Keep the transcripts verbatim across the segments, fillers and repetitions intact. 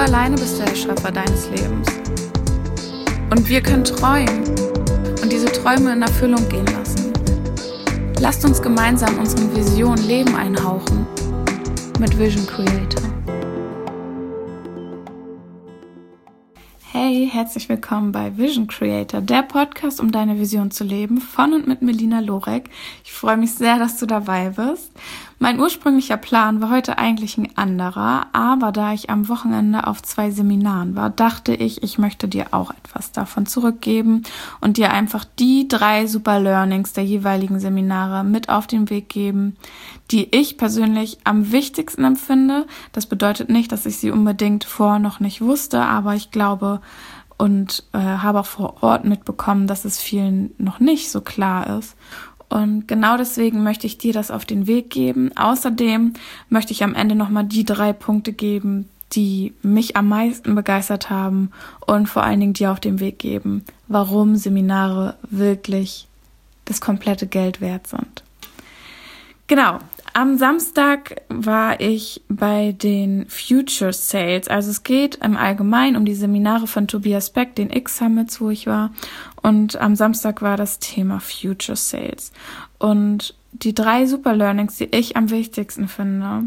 alleine bist der Schöpfer deines Lebens. Und wir können träumen und diese Träume in Erfüllung gehen lassen. Lasst uns gemeinsam unseren Visionen Leben einhauchen mit Vision Creator. Hey, herzlich willkommen bei Vision Creator, der Podcast, um deine Vision zu leben, von und mit Melina Lorek. Ich freue mich sehr, dass du dabei bist. Mein ursprünglicher Plan war heute eigentlich ein anderer, aber da ich am Wochenende auf zwei Seminaren war, dachte ich, ich möchte dir auch etwas davon zurückgeben und dir einfach die drei super Learnings der jeweiligen Seminare mit auf den Weg geben, die ich persönlich am wichtigsten empfinde. Das bedeutet nicht, dass ich sie unbedingt vorher noch nicht wusste, aber ich glaube und äh, habe auch vor Ort mitbekommen, dass es vielen noch nicht so klar ist. Und genau deswegen möchte ich dir das auf den Weg geben. Außerdem möchte ich am Ende nochmal die drei Punkte geben, die mich am meisten begeistert haben und vor allen Dingen dir auf den Weg geben, warum Seminare wirklich das komplette Geld wert sind. Genau, am Samstag war ich bei den Future Sales. Also es geht im Allgemeinen um die Seminare von Tobias Beck, den X-Summits, wo ich war. Und am Samstag war das Thema Future Sales. Und die drei Super Learnings, die ich am wichtigsten finde,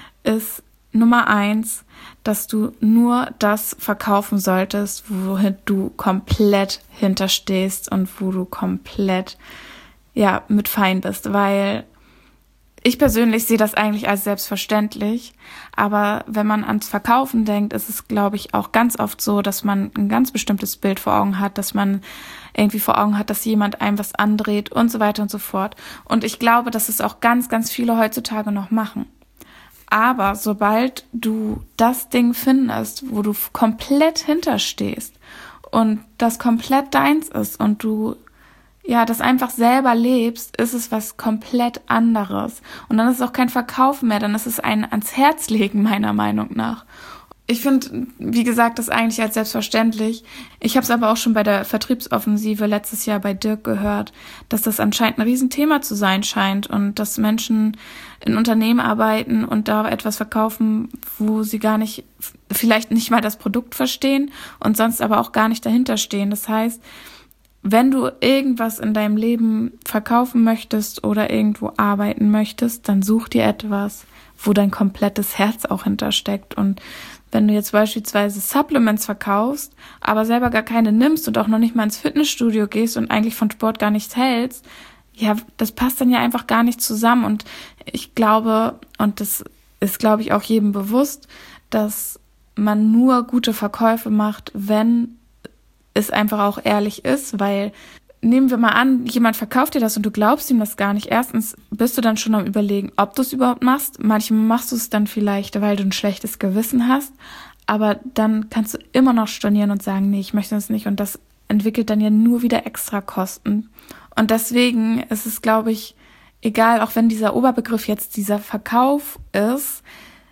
ist Nummer eins, dass du nur das verkaufen solltest, wohin du komplett hinterstehst und wo du komplett ja mit fein bist, weil ich persönlich sehe das eigentlich als selbstverständlich, aber wenn man ans Verkaufen denkt, ist es, glaube ich, auch ganz oft so, dass man ein ganz bestimmtes Bild vor Augen hat, dass man irgendwie vor Augen hat, dass jemand einem was andreht und so weiter und so fort. Und ich glaube, dass es auch ganz, ganz viele heutzutage noch machen. Aber sobald du das Ding findest, wo du komplett hinterstehst und das komplett deins ist und du ja, das einfach selber lebst, ist es was komplett anderes. Und dann ist es auch kein Verkauf mehr, dann ist es ein ans Herz legen, meiner Meinung nach. Ich finde, wie gesagt, das eigentlich als selbstverständlich. Ich habe es aber auch schon bei der Vertriebsoffensive letztes Jahr bei Dirk gehört, dass das anscheinend ein Riesenthema zu sein scheint und dass Menschen in Unternehmen arbeiten und da etwas verkaufen, wo sie gar nicht, vielleicht nicht mal das Produkt verstehen und sonst aber auch gar nicht dahinter stehen. Das heißt, wenn du irgendwas in deinem Leben verkaufen möchtest oder irgendwo arbeiten möchtest, dann such dir etwas, wo dein komplettes Herz auch hintersteckt. Und wenn du jetzt beispielsweise Supplements verkaufst, aber selber gar keine nimmst und auch noch nicht mal ins Fitnessstudio gehst und eigentlich von Sport gar nichts hältst, ja, das passt dann ja einfach gar nicht zusammen. Und ich glaube, und das ist, glaube ich, auch jedem bewusst, dass man nur gute Verkäufe macht, wenn es einfach auch ehrlich ist, weil nehmen wir mal an, jemand verkauft dir das und du glaubst ihm das gar nicht. Erstens bist du dann schon am Überlegen, ob du es überhaupt machst. Manchmal machst du es dann vielleicht, weil du ein schlechtes Gewissen hast, aber dann kannst du immer noch stornieren und sagen, nee, ich möchte das nicht und das entwickelt dann ja nur wieder extra Kosten. Und deswegen ist es, glaube ich, egal, auch wenn dieser Oberbegriff jetzt dieser Verkauf ist,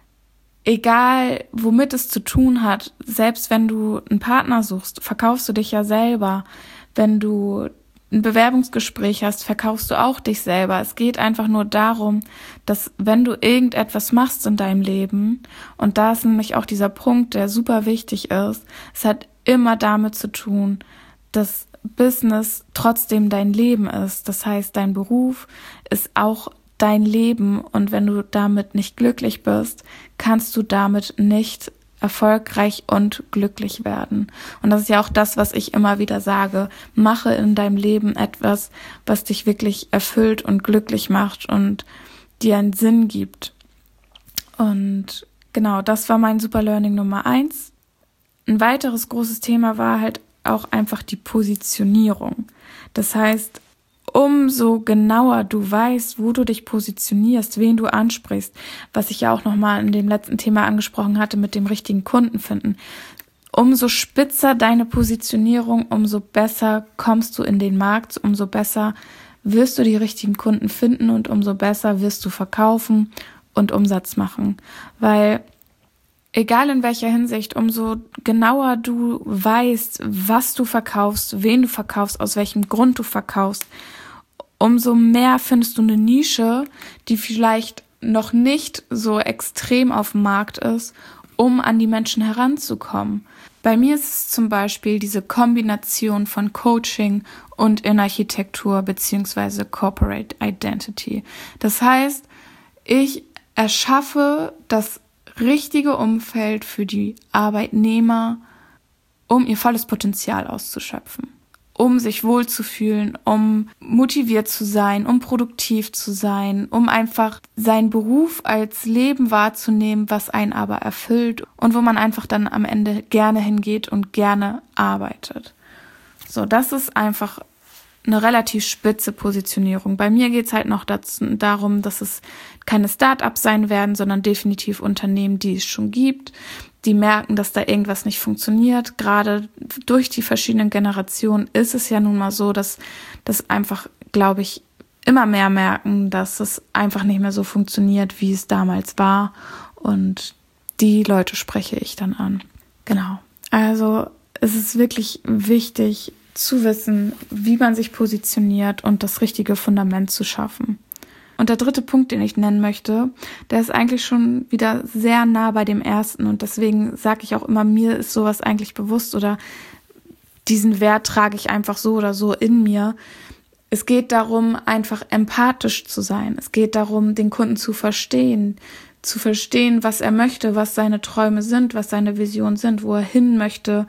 egal, womit es zu tun hat, selbst wenn du einen Partner suchst, verkaufst du dich ja selber. Wenn du ein Bewerbungsgespräch hast, verkaufst du auch dich selber. Es geht einfach nur darum, dass wenn du irgendetwas machst in deinem Leben, und da ist nämlich auch dieser Punkt, der super wichtig ist, es hat immer damit zu tun, dass Business trotzdem dein Leben ist. Das heißt, dein Beruf ist auch dein Leben und wenn du damit nicht glücklich bist, kannst du damit nicht erfolgreich und glücklich werden. Und das ist ja auch das, was ich immer wieder sage. Mache in deinem Leben etwas, was dich wirklich erfüllt und glücklich macht und dir einen Sinn gibt. Und genau, das war mein Super Learning Nummer eins. Ein weiteres großes Thema war halt auch einfach die Positionierung. Das heißt, umso genauer du weißt, wo du dich positionierst, wen du ansprichst, was ich ja auch nochmal in dem letzten Thema angesprochen hatte mit dem richtigen Kunden finden, umso spitzer deine Positionierung, umso besser kommst du in den Markt, umso besser wirst du die richtigen Kunden finden und umso besser wirst du verkaufen und Umsatz machen, weil egal in welcher Hinsicht, umso genauer du weißt, was du verkaufst, wen du verkaufst, aus welchem Grund du verkaufst, umso mehr findest du eine Nische, die vielleicht noch nicht so extrem auf dem Markt ist um an die Menschen heranzukommen. Bei mir ist es zum Beispiel diese Kombination von Coaching und Innenarchitektur bzw. Corporate Identity. Das heißt, ich erschaffe das richtige Umfeld für die Arbeitnehmer, um ihr volles Potenzial auszuschöpfen, um sich wohlzufühlen, um motiviert zu sein, um produktiv zu sein, um einfach seinen Beruf als Leben wahrzunehmen, was einen aber erfüllt und wo man einfach dann am Ende gerne hingeht und gerne arbeitet. So, das ist einfach eine relativ spitze Positionierung. Bei mir geht es halt noch dazu, darum, dass es keine Start-ups sein werden, sondern definitiv Unternehmen, die es schon gibt, die merken, dass da irgendwas nicht funktioniert. Gerade durch die verschiedenen Generationen ist es ja nun mal so, dass das einfach, glaube ich, immer mehr merken, dass es einfach nicht mehr so funktioniert, wie es damals war. Und die Leute spreche ich dann an. Genau. Also es ist wirklich wichtig zu wissen, wie man sich positioniert und das richtige Fundament zu schaffen. Und der dritte Punkt, den ich nennen möchte, der ist eigentlich schon wieder sehr nah bei dem ersten und deswegen sage ich auch immer, mir ist sowas eigentlich bewusst oder diesen Wert trage ich einfach so oder so in mir. Es geht darum, einfach empathisch zu sein. Es geht darum, den Kunden zu verstehen, zu verstehen, was er möchte, was seine Träume sind, was seine Visionen sind, wo er hin möchte,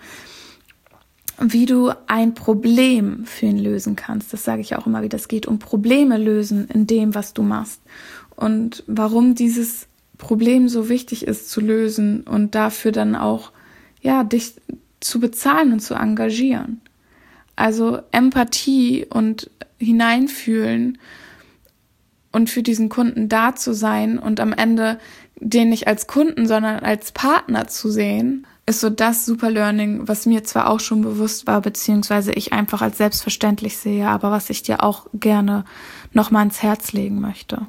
wie du ein Problem für ihn lösen kannst. Das sage ich auch immer wieder. Es geht um Probleme lösen in dem, was du machst. Und warum dieses Problem so wichtig ist zu lösen und dafür dann auch, ja, dich zu bezahlen und zu engagieren. Also Empathie und hineinfühlen und für diesen Kunden da zu sein und am Ende den nicht als Kunden, sondern als Partner zu sehen, ist so das Super Learning, was mir zwar auch schon bewusst war, beziehungsweise ich einfach als selbstverständlich sehe, aber was ich dir auch gerne nochmal ans Herz legen möchte.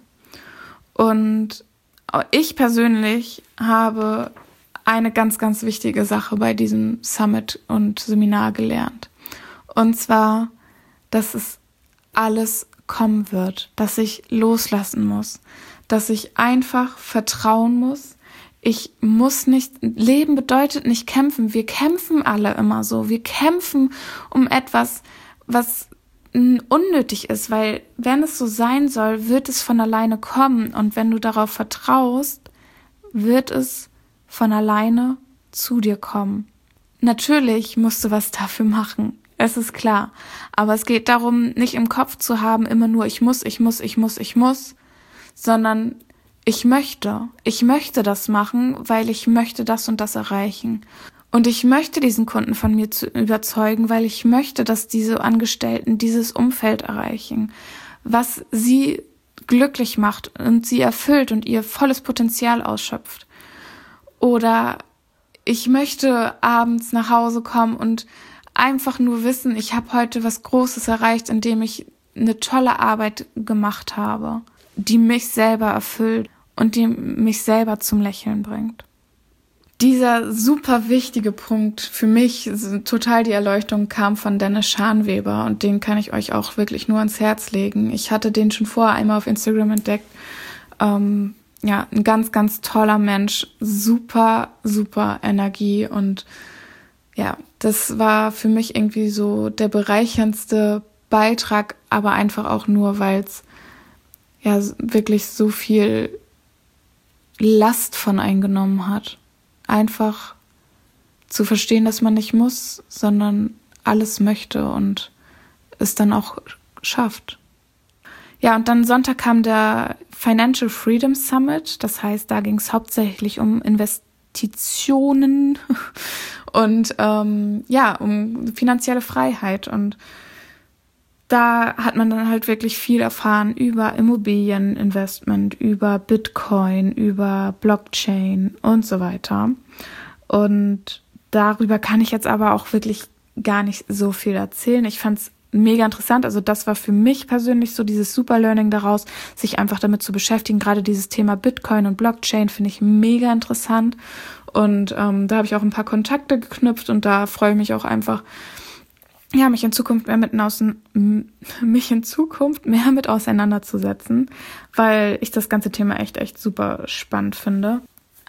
Und ich persönlich habe eine ganz, ganz wichtige Sache bei diesem Summit und Seminar gelernt. Und zwar, dass es alles kommen wird, dass ich loslassen muss, dass ich einfach vertrauen muss. Ich muss nicht, Leben bedeutet nicht kämpfen. Wir kämpfen alle immer so. Wir kämpfen um etwas, was unnötig ist, weil wenn es so sein soll, wird es von alleine kommen. Und wenn du darauf vertraust, wird es von alleine zu dir kommen. Natürlich musst du was dafür machen. Es ist klar. Aber es geht darum, nicht im Kopf zu haben, immer nur ich muss, ich muss, ich muss, ich muss, sondern ich möchte, ich möchte das machen, weil ich möchte das und das erreichen. Und ich möchte diesen Kunden von mir zu überzeugen, weil ich möchte, dass diese Angestellten dieses Umfeld erreichen, was sie glücklich macht und sie erfüllt und ihr volles Potenzial ausschöpft. Oder ich möchte abends nach Hause kommen und einfach nur wissen, ich habe heute was Großes erreicht, indem ich eine tolle Arbeit gemacht habe, die mich selber erfüllt und die mich selber zum Lächeln bringt. Dieser super wichtige Punkt für mich, total die Erleuchtung, kam von Dennis Scharnweber und den kann ich euch auch wirklich nur ans Herz legen. Ich hatte den schon vorher einmal auf Instagram entdeckt. Ähm, ja, ein ganz, ganz toller Mensch, super, super Energie und ja, das war für mich irgendwie so der bereicherndste Beitrag, aber einfach auch nur, weil es ja wirklich so viel Last von eingenommen hat. Einfach zu verstehen, dass man nicht muss, sondern alles möchte und es dann auch schafft. Ja, und dann Sonntag kam der Financial Freedom Summit. Das heißt, da ging es hauptsächlich um Investitionen und ähm, ja, um finanzielle Freiheit. Und da hat man dann halt wirklich viel erfahren über Immobilieninvestment, über Bitcoin, über Blockchain und so weiter. Und darüber kann ich jetzt aber auch wirklich gar nicht so viel erzählen. Ich fand es mega interessant. Also das war für mich persönlich so dieses Super Learning daraus, sich einfach damit zu beschäftigen. Gerade dieses Thema Bitcoin und Blockchain finde ich mega interessant. Und ähm, da habe ich auch ein paar Kontakte geknüpft und da freue ich mich auch einfach, ja, mich in Zukunft mehr mit außen, mich in Zukunft mehr mit auseinanderzusetzen, weil ich das ganze Thema echt, echt super spannend finde.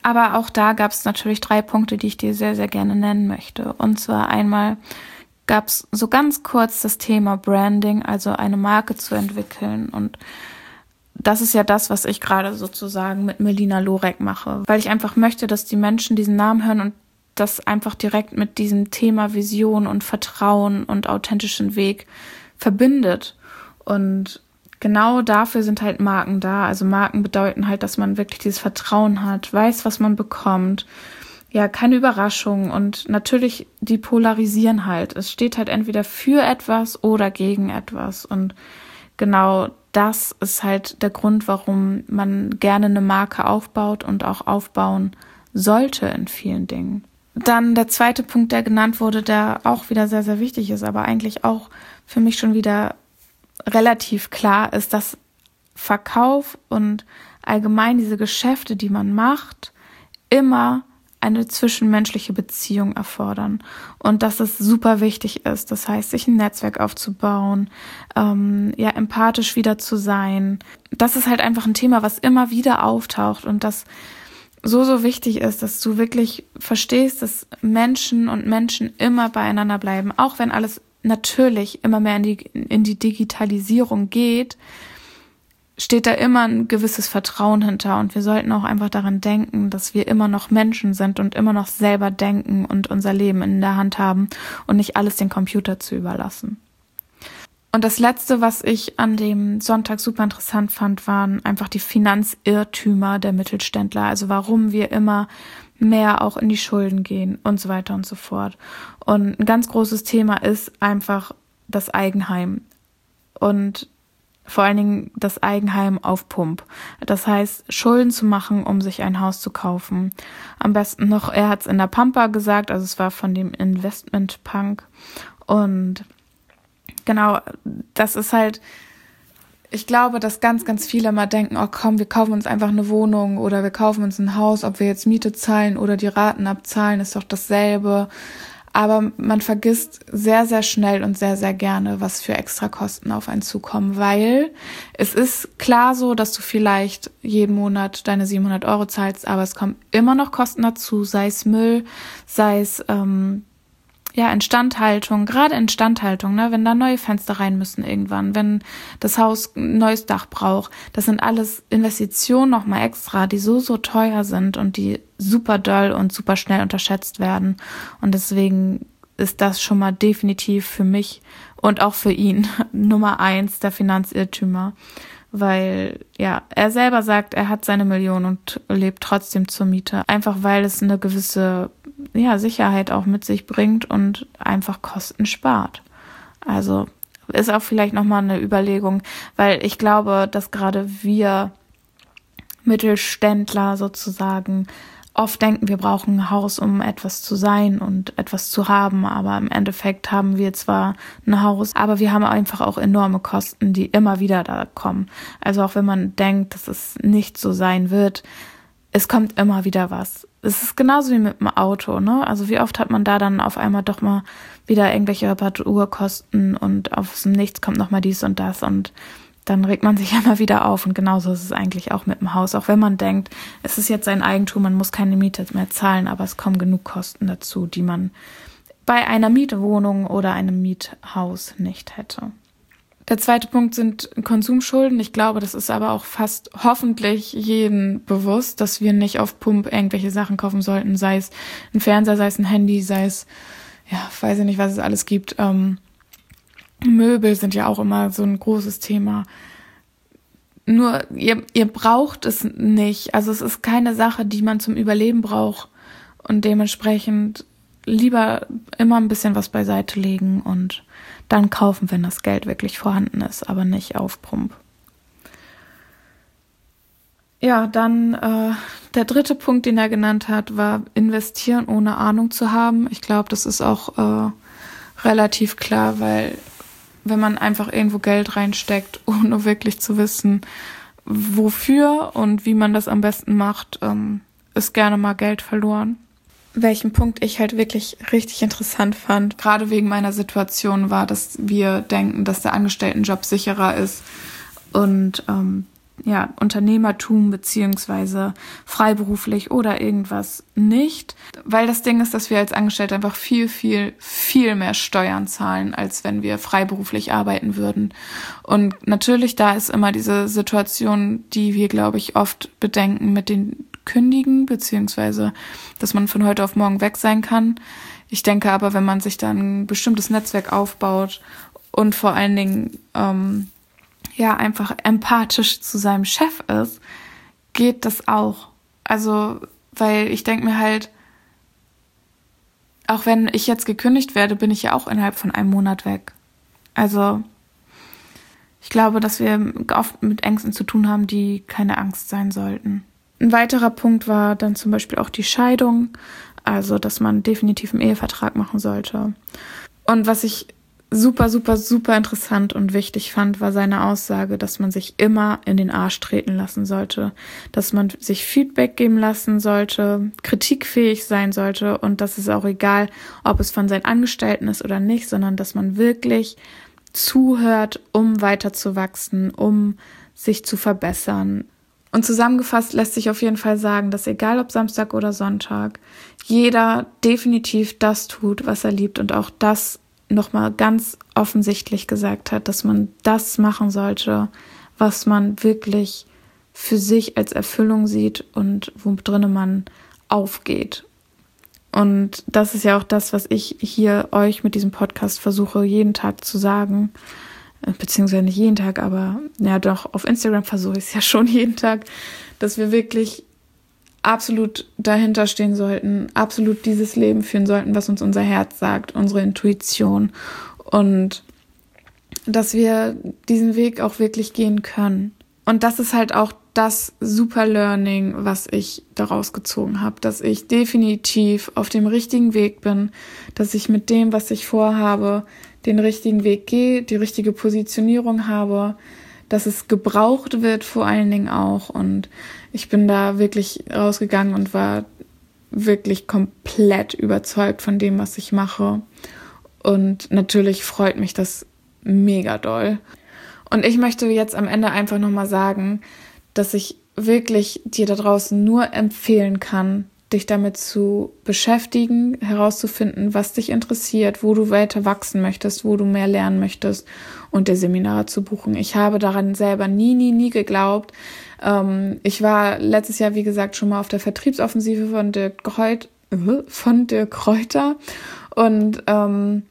Aber auch da gab es natürlich drei Punkte, die ich dir sehr, sehr gerne nennen möchte. Und zwar einmal gab es so ganz kurz das Thema Branding, also eine Marke zu entwickeln. Und das ist ja das, was ich gerade sozusagen mit Melina Lorek mache, weil ich einfach möchte, dass die Menschen diesen Namen hören und das einfach direkt mit diesem Thema Vision und Vertrauen und authentischen Weg verbindet. Und genau dafür sind halt Marken da. Also Marken bedeuten halt, dass man wirklich dieses Vertrauen hat, weiß, was man bekommt. Ja, keine Überraschung. Und natürlich, die polarisieren halt. Es steht halt entweder für etwas oder gegen etwas. Und genau das ist halt der Grund, warum man gerne eine Marke aufbaut und auch aufbauen sollte in vielen Dingen. Dann der zweite Punkt, der genannt wurde, der auch wieder sehr, sehr wichtig ist, aber eigentlich auch für mich schon wieder relativ klar ist, dass Verkauf und allgemein diese Geschäfte, die man macht, immer eine zwischenmenschliche Beziehung erfordern und dass es super wichtig ist. Das heißt, sich ein Netzwerk aufzubauen, ähm, ja, empathisch wieder zu sein. Das ist halt einfach ein Thema, was immer wieder auftaucht und das so, so wichtig ist, dass du wirklich verstehst, dass Menschen und Menschen immer beieinander bleiben, auch wenn alles natürlich immer mehr in die, in die Digitalisierung geht, steht da immer ein gewisses Vertrauen hinter und wir sollten auch einfach daran denken, dass wir immer noch Menschen sind und immer noch selber denken und unser Leben in der Hand haben und nicht alles den Computer zu überlassen. Und das Letzte, was ich an dem Sonntag super interessant fand, waren einfach die Finanzirrtümer der Mittelständler, also warum wir immer mehr auch in die Schulden gehen und so weiter und so fort. Und ein ganz großes Thema ist einfach das Eigenheim und vor allen Dingen das Eigenheim auf Pump. Das heißt, Schulden zu machen, um sich ein Haus zu kaufen. Am besten noch, er hat es in der Pampa gesagt, also es war von dem Investment Punk. Und genau, das ist halt, ich glaube, dass ganz, ganz viele mal denken, oh komm, wir kaufen uns einfach eine Wohnung oder wir kaufen uns ein Haus, ob wir jetzt Miete zahlen oder die Raten abzahlen, ist doch dasselbe. Aber man vergisst sehr, sehr schnell und sehr, sehr gerne, was für Extrakosten auf einen zukommen, weil es ist klar so, dass du vielleicht jeden Monat deine siebenhundert Euro zahlst, aber es kommen immer noch Kosten dazu, sei es Müll, sei es ähm, ja Instandhaltung, gerade Instandhaltung, ne, wenn da neue Fenster rein müssen irgendwann, wenn das Haus ein neues Dach braucht, das sind alles Investitionen nochmal extra, die so, so teuer sind und die super doll und super schnell unterschätzt werden. Und deswegen ist das schon mal definitiv für mich und auch für ihn Nummer eins der Finanzirrtümer. Weil, ja, er selber sagt, er hat seine Million und lebt trotzdem zur Miete. Einfach weil es eine gewisse, ja, Sicherheit auch mit sich bringt und einfach Kosten spart. Also ist auch vielleicht nochmal eine Überlegung, weil ich glaube, dass gerade wir Mittelständler sozusagen oft denken, wir brauchen ein Haus, um etwas zu sein und etwas zu haben, aber im Endeffekt haben wir zwar ein Haus, aber wir haben einfach auch enorme Kosten, die immer wieder da kommen. Also auch wenn man denkt, dass es nicht so sein wird, es kommt immer wieder was. Es ist genauso wie mit dem Auto, ne? Also wie oft hat man da dann auf einmal doch mal wieder irgendwelche Reparaturkosten und aus dem Nichts kommt noch mal dies und das und dann regt man sich immer wieder auf und genauso ist es eigentlich auch mit dem Haus. Auch wenn man denkt, es ist jetzt sein Eigentum, man muss keine Miete mehr zahlen, aber es kommen genug Kosten dazu, die man bei einer Mietwohnung oder einem Miethaus nicht hätte. Der zweite Punkt sind Konsumschulden. Ich glaube, das ist aber auch fast hoffentlich jedem bewusst, dass wir nicht auf Pump irgendwelche Sachen kaufen sollten, sei es ein Fernseher, sei es ein Handy, sei es, ja, weiß ich nicht, was es alles gibt, ähm, Möbel sind ja auch immer so ein großes Thema. Nur, ihr, ihr braucht es nicht. Also es ist keine Sache, die man zum Überleben braucht. Und dementsprechend lieber immer ein bisschen was beiseite legen und dann kaufen, wenn das Geld wirklich vorhanden ist, aber nicht auf Pump. Ja, dann äh, der dritte Punkt, den er genannt hat, war investieren, ohne Ahnung zu haben. Ich glaube, das ist auch äh, relativ klar, weil wenn man einfach irgendwo Geld reinsteckt, ohne wirklich zu wissen, wofür und wie man das am besten macht, ähm, ist gerne mal Geld verloren. Welchen Punkt ich halt wirklich richtig interessant fand, gerade wegen meiner Situation, war, dass wir denken, dass der Angestelltenjob sicherer ist und ähm, ja, Unternehmertum beziehungsweise freiberuflich oder irgendwas nicht. Weil das Ding ist, dass wir als Angestellte einfach viel, viel, viel mehr Steuern zahlen, als wenn wir freiberuflich arbeiten würden. Und natürlich, da ist immer diese Situation, die wir, glaube ich, oft bedenken mit den Kündigen, beziehungsweise, dass man von heute auf morgen weg sein kann. Ich denke aber, wenn man sich dann ein bestimmtes Netzwerk aufbaut und vor allen Dingen, ähm, ja, einfach empathisch zu seinem Chef ist, geht das auch. Also, weil ich denke mir halt, auch wenn ich jetzt gekündigt werde, bin ich ja auch innerhalb von einem Monat weg. Also, ich glaube, dass wir oft mit Ängsten zu tun haben, die keine Angst sein sollten. Ein weiterer Punkt war dann zum Beispiel auch die Scheidung, also, dass man definitiv einen Ehevertrag machen sollte. Und was ich super, super, super interessant und wichtig fand, war seine Aussage, dass man sich immer in den Arsch treten lassen sollte, dass man sich Feedback geben lassen sollte, kritikfähig sein sollte und dass es auch egal, ob es von seinen Angestellten ist oder nicht, sondern dass man wirklich zuhört, um weiterzuwachsen, um sich zu verbessern. Und zusammengefasst lässt sich auf jeden Fall sagen, dass egal ob Samstag oder Sonntag, jeder definitiv das tut, was er liebt und auch das nochmal ganz offensichtlich gesagt hat, dass man das machen sollte, was man wirklich für sich als Erfüllung sieht und wo drinnen man aufgeht. Und das ist ja auch das, was ich hier euch mit diesem Podcast versuche, jeden Tag zu sagen, beziehungsweise nicht jeden Tag, aber ja doch, auf Instagram versuche ich es ja schon jeden Tag, dass wir wirklich absolut dahinter stehen sollten, absolut dieses Leben führen sollten, was uns unser Herz sagt, unsere Intuition und dass wir diesen Weg auch wirklich gehen können. Und das ist halt auch das super Learning, was ich daraus gezogen habe, dass ich definitiv auf dem richtigen Weg bin, dass ich mit dem, was ich vorhabe, den richtigen Weg gehe, die richtige Positionierung habe, dass es gebraucht wird vor allen Dingen auch. Und ich bin da wirklich rausgegangen und war wirklich komplett überzeugt von dem, was ich mache. Und natürlich freut mich das mega doll. Und ich möchte jetzt am Ende einfach nochmal sagen, dass ich wirklich dir da draußen nur empfehlen kann, dich damit zu beschäftigen, herauszufinden, was dich interessiert, wo du weiter wachsen möchtest, wo du mehr lernen möchtest und dir Seminare zu buchen. Ich habe daran selber nie, nie, nie geglaubt. Ähm, ich war letztes Jahr, wie gesagt, schon mal auf der Vertriebsoffensive von Dirk Kräuter, von Dirk Kräuter und ähm,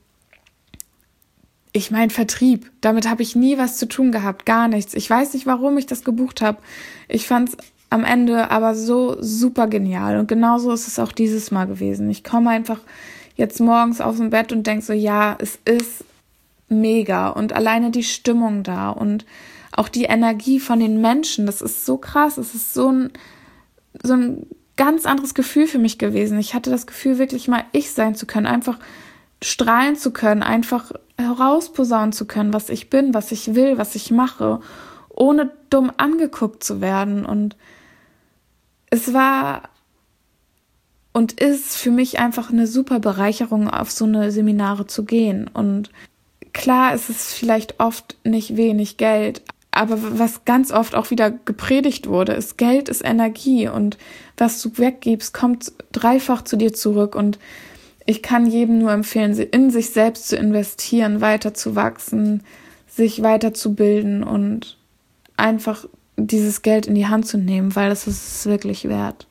ich meine Vertrieb, damit habe ich nie was zu tun gehabt, gar nichts. Ich weiß nicht, warum ich das gebucht habe. Ich fand es am Ende aber so super genial. Und genauso ist es auch dieses Mal gewesen. Ich komme einfach jetzt morgens aus dem Bett und denke so, ja, es ist mega. Und alleine die Stimmung da und auch die Energie von den Menschen, das ist so krass. Es ist so ein, so ein ganz anderes Gefühl für mich gewesen. Ich hatte das Gefühl, wirklich mal ich sein zu können, einfach strahlen zu können, einfach herausposaunen zu können, was ich bin, was ich will, was ich mache, ohne dumm angeguckt zu werden. Und es war und ist für mich einfach eine super Bereicherung, auf so eine Seminare zu gehen. Und klar ist es vielleicht oft nicht wenig Geld, aber was ganz oft auch wieder gepredigt wurde, ist, Geld ist Energie und was du weggibst, kommt dreifach zu dir zurück. Und ich kann jedem nur empfehlen, in sich selbst zu investieren, weiter zu wachsen, sich weiterzubilden und einfach dieses Geld in die Hand zu nehmen, weil das ist es wirklich wert.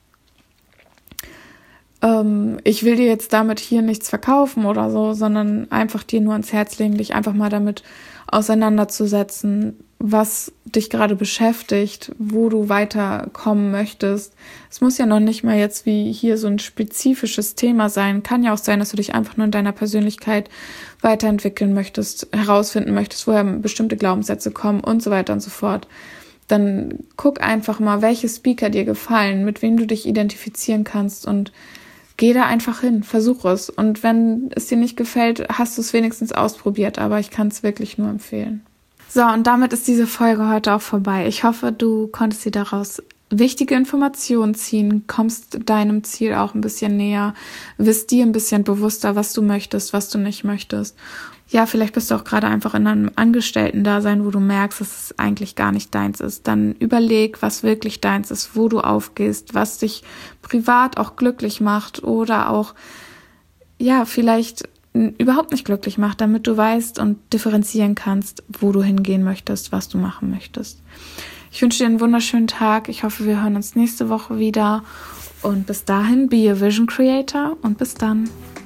Ähm, ich will dir jetzt damit hier nichts verkaufen oder so, sondern einfach dir nur ans Herz legen, dich einfach mal damit auseinanderzusetzen, was dich gerade beschäftigt, wo du weiterkommen möchtest. Es muss ja noch nicht mal jetzt wie hier so ein spezifisches Thema sein. Kann ja auch sein, dass du dich einfach nur in deiner Persönlichkeit weiterentwickeln möchtest, herausfinden möchtest, woher bestimmte Glaubenssätze kommen und so weiter und so fort. Dann guck einfach mal, welche Speaker dir gefallen, mit wem du dich identifizieren kannst und geh da einfach hin, versuch es. Und wenn es dir nicht gefällt, hast du es wenigstens ausprobiert, aber ich kann es wirklich nur empfehlen. So, und damit ist diese Folge heute auch vorbei. Ich hoffe, du konntest dir daraus wichtige Informationen ziehen, kommst deinem Ziel auch ein bisschen näher, wirst dir ein bisschen bewusster, was du möchtest, was du nicht möchtest. ja, vielleicht bist du auch gerade einfach in einem Angestellten-Dasein, wo du merkst, dass es eigentlich gar nicht deins ist. Dann überleg, was wirklich deins ist, wo du aufgehst, was dich privat auch glücklich macht oder auch, ja, vielleicht überhaupt nicht glücklich macht, damit du weißt und differenzieren kannst, wo du hingehen möchtest, was du machen möchtest. Ich wünsche dir einen wunderschönen Tag. Ich hoffe, wir hören uns nächste Woche wieder. Und bis dahin, be a Vision Creator und bis dann.